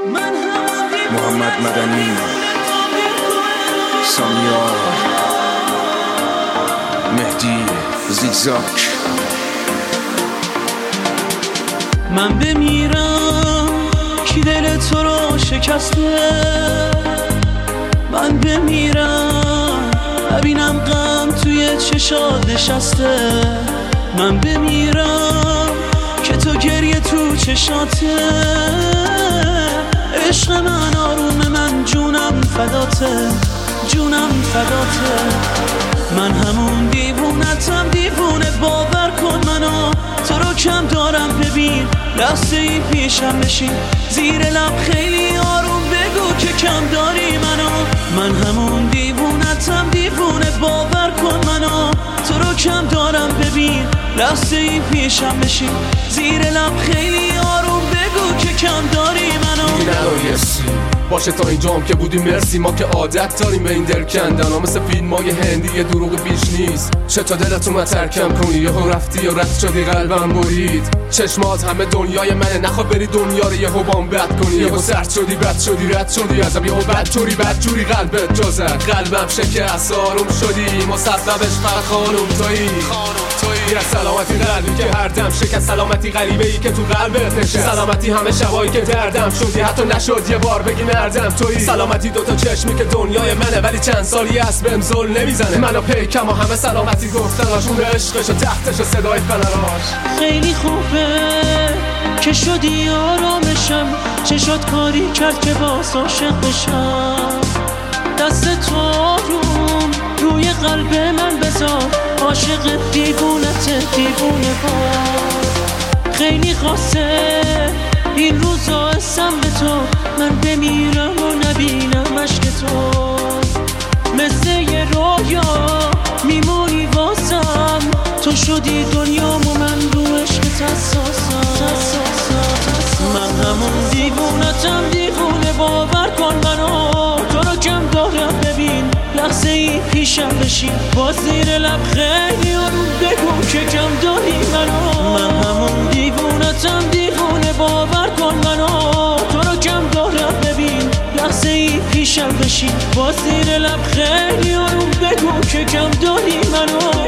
محمد مدنی، سامیار، مهدی زیگزاک. من بمیرم کی دل تو رو شکسته، من بمیرم ببینم غم توی چشات نشسته، من بمیرم که تو گریه تو چشاته، عشق من آروم من جونم فداته، جونم فداته. من همون دیوونتم دیوونه، باور کن منو تو رو کم دارم، ببین لحظه ای پیشم بشین، زیر لب خیلی آروم بگو که کم داری منو. من همون دیوونتم دیوونه، باور کن منو تو رو کم دارم، ببین لحظه ای پیشم بشین، زیر لب خیلی آروم بگو که کم داری منو. نرایسی باشه تا اینجام که بودی مرسی، ما که عادت داریم به این دل کندن، مثل فیلمای هندی یه دروغ بیش نیست. چه تا دلتو من ترکم کنی، یهو رفتی یا رد شدی قلبم برید، چشمات همه دنیای منه، نخواد بری دنیا رو یهو بام بد کنی، یهو سرد شدی بد شدی رد شدی ازم، یهو بد جوری قلبت جا زد، قلبم شکست آروم شدی، مسببش فقط خانم تویی. از سلامتی قلبی که هر دم شکست، سلامتی غریبه‌ای که تو قلبت نشست، سلامتی همه شبایی که دردم شدی حتی نشد یه بار بگی مردم تویی، سلامتی دوتا چشمی که دنیای منه ولی چند سالی است بهم زل نمیزنه، منو پیکم و همه سلامتی گفتناش، اون عشقش و تحتش و صدای فنراش. خیلی خوبه که شدی آرامشم، چشات کاری کرد که باز عاشق بشم، دست تو آروم روی قلب من بذار، عاشق دیوونت دیوونه با. خیلی خاصه این روزا اسم به تو، من بمیرم و نبینم عشق تو، مثل یه رویا میمونی واسم، تو شدی دنیام و من رو عشقت حساسم. من همون دیوونتم دیوونه، باور کن منو تو رو کم دارم، ببین لحظه ای پیشم بشین، با زیر لب خیلی آروم بگو که کم داری منو. من همون دیوونتم دیوونه، باور کن منو تو رو کم دارم، ببین لحظه ای پیشم بشین، با زیر لب خیلی آروم بگو که کم داری منو.